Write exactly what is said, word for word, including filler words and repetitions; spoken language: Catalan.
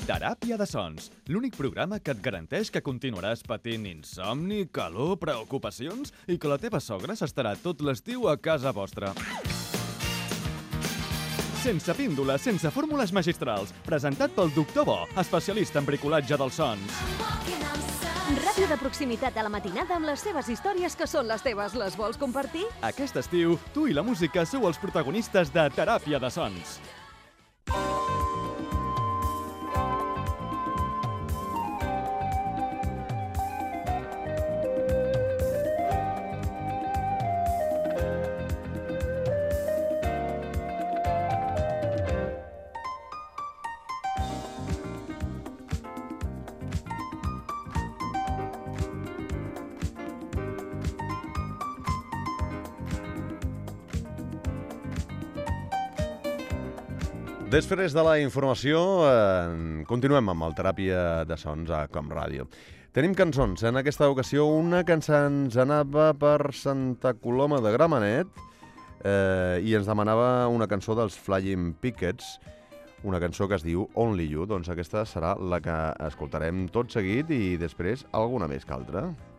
Teràpia de sons, l'únic programa que et garanteix que continuaràs patint insomni, calor, preocupacions i que la teva sogra s'estarà tot l'estiu a casa vostra. Sense píndola, sense fórmules magistrals, presentat pel doctor Bo, especialista en bricolatge dels sons. Ràdio de proximitat a la matinada amb les seves històries que són les teves. Les vols compartir? Aquest estiu, tu i la música sou els protagonistes de Teràpia de sons. Després de la informació, eh, continuem amb el Teràpia de Sons a Com Ràdio. Tenim cançons. En aquesta ocasió, una que ens anava per Santa Coloma de Gramenet eh, i ens demanava una cançó dels Flying Pickets, una cançó que es diu Only You. Doncs aquesta serà la que escoltarem tot seguit i després alguna més que altra.